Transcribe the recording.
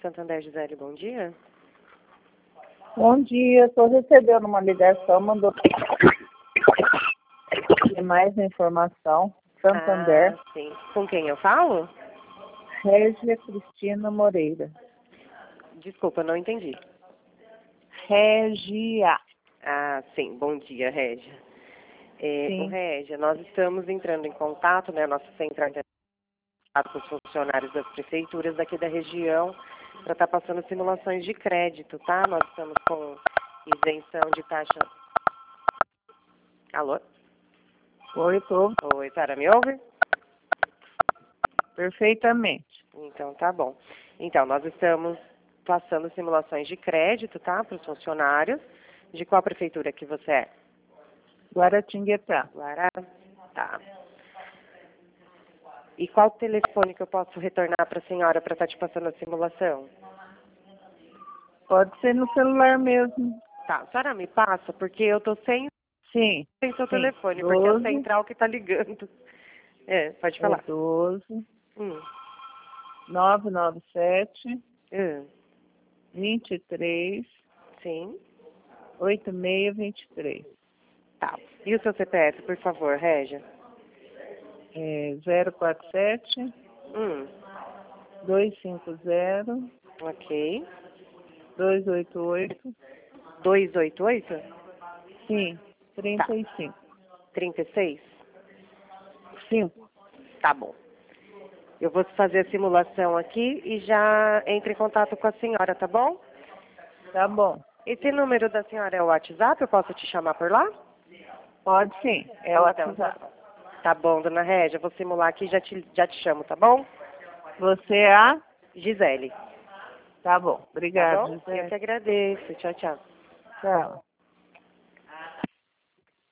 Santander, Gisele, bom dia. Bom dia, estou recebendo uma ligação, mandou mais informação. Santander. Ah, sim. Com quem eu falo? Régia Cristina Moreira. Desculpa, não entendi. Régia. Ah, sim. Bom dia, Régia. Sim. Régia, nós estamos entrando em contato, né, nossa central de contato com os funcionários das prefeituras daqui da região para estar passando simulações de crédito, tá? Nós estamos com isenção de taxa... Alô? Oi, tô. Oi, Sara, me ouve? Perfeitamente. Então, tá bom. Então, nós estamos passando simulações de crédito, tá? Para os funcionários. De qual prefeitura que você é? Guaratinguetá. Guará? Tá. E qual telefone que eu posso retornar para a senhora para estar te passando a simulação? Pode ser no celular mesmo. Tá, a senhora me passa, porque eu tô sem Sim. seu Sim. telefone, porque é a 12, central que tá ligando. Pode falar. 12 Hum. 997 Hum. 23 Sim. 8623. Tá. E o seu CPF, por favor, Régia? 047 250 Ok. 288. 288? Sim, Tá. 35. 36? 5. Tá bom. Eu vou fazer a simulação aqui e já entre em contato com a senhora, tá bom? Tá bom. Esse número da senhora é o WhatsApp? Eu posso te chamar por lá? Pode sim. É o WhatsApp. Tá bom, dona Régia. Vou simular aqui e já te chamo, tá bom? Você é a? Gisele. Tá bom. Tá Obrigado, bom? Eu José. que agradeço. Tchau, tchau. Tchau.